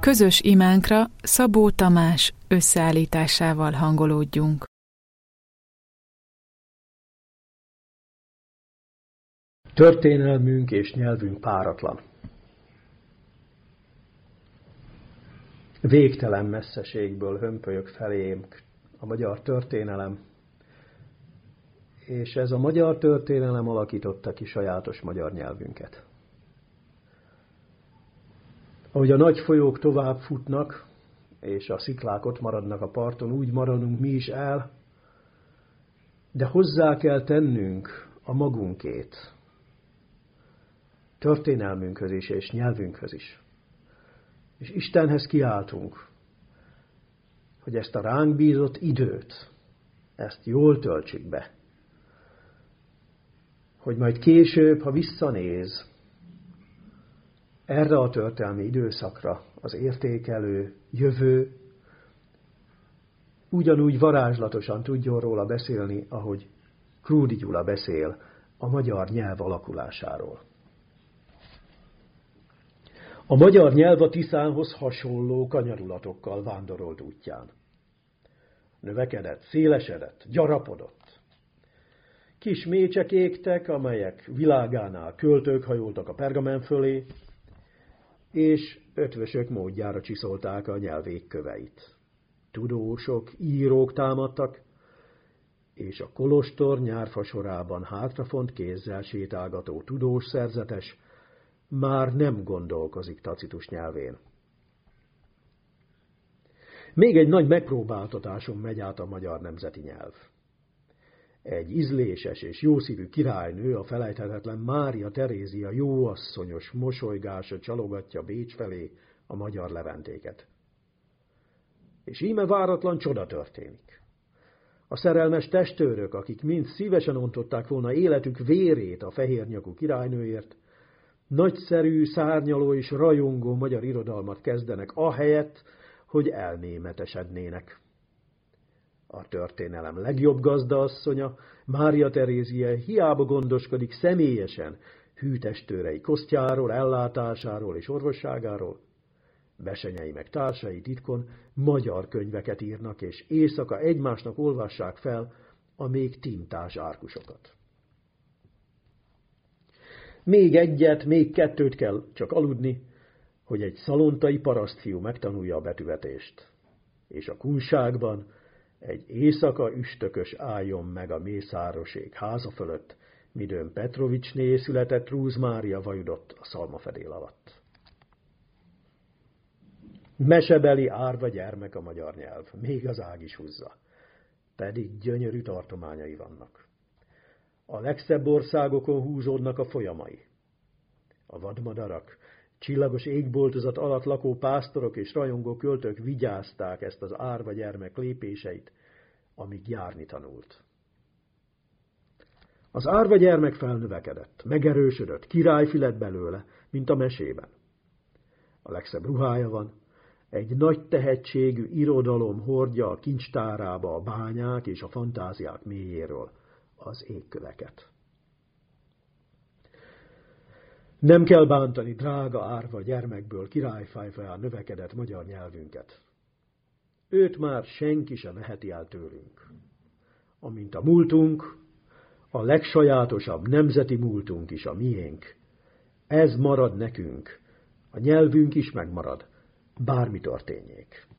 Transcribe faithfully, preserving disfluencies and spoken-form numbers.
Közös imánkra Szabó Tamás összeállításával hangolódjunk. Történelmünk és nyelvünk páratlan. Végtelen messzeségből hömpölyög felénk a magyar történelem, és ez a magyar történelem alakította ki sajátos magyar nyelvünket. Ahogy a nagy folyók tovább futnak, és a sziklák ott maradnak a parton, úgy maradunk mi is el, de hozzá kell tennünk a magunkét, történelmünkhöz is és nyelvünkhöz is. És Istenhez kiáltunk, hogy ezt a ránk bízott időt, ezt jól töltsük be. Hogy majd később, ha visszanéz erre a történelmi időszakra az értékelő, jövő, ugyanúgy varázslatosan tudjon róla beszélni, ahogy Krúdy Gyula beszél a magyar nyelv alakulásáról. A magyar nyelv a Tiszánhoz hasonló kanyarulatokkal vándorolt útján. Növekedett, szélesedett, gyarapodott. Kis mécsek égtek, amelyek világánál költők hajoltak a pergamen fölé, és ötvösök módjára csiszolták a nyelv égköveit. Tudósok, írók támadtak, és a kolostor nyárfa sorában hátrafont kézzel sétálgató tudós szerzetes már nem gondolkozik Tacitus nyelvén. Még egy nagy megpróbáltatáson megy át a magyar nemzeti nyelv. Egy ízléses és jószívű királynő, a felejthetetlen Mária Terézia jóasszonyos mosolygása csalogatja Bécs felé a magyar leventéket. És íme váratlan csoda történik. A szerelmes testőrök, akik mind szívesen ontották volna életük vérét a fehérnyakú királynőért, nagyszerű, szárnyaló és rajongó magyar irodalmat kezdenek, ahelyett, hogy elnémetesednének. A történelem legjobb gazdaasszonya, Mária Terézia hiába gondoskodik személyesen hű testőrei kosztjáról, ellátásáról és orvosságáról, besenyei meg társai titkon magyar könyveket írnak, és éjszaka egymásnak olvassák fel a még tintás árkusokat. Még egyet, még kettőt kell csak aludni, hogy egy szalontai parasztfiú megtanulja a betűvetést, és a kunságban egy éjszaka üstökös álljon meg a Mészárosék háza fölött, midőn Petrovicsné született Rúz Mária vajudott a szalmafedél alatt. Mesebeli árva gyermek a magyar nyelv, még az ág is húzza, pedig gyönyörű tartományai vannak. A legszebb országokon húzódnak a folyamai. A vadmadarak, csillagos égboltozat alatt lakó pásztorok és rajongó költők vigyázták ezt az árva gyermek lépéseit, amíg járni tanult. Az árva gyermek felnövekedett, megerősödött, királyfi lett belőle, mint a mesében. A legszebb ruhája van, egy nagy tehetségű irodalom hordja a kincstárába a bányák és a fantáziák mélyéről az égköveket. Nem kell bántani drága árva gyermekből királyfájfaján növekedett magyar nyelvünket. Őt már senki sem veheti el tőlünk. Amint a múltunk, a legsajátosabb nemzeti múltunk is a miénk. Ez marad nekünk, a nyelvünk is megmarad, bármi történjék.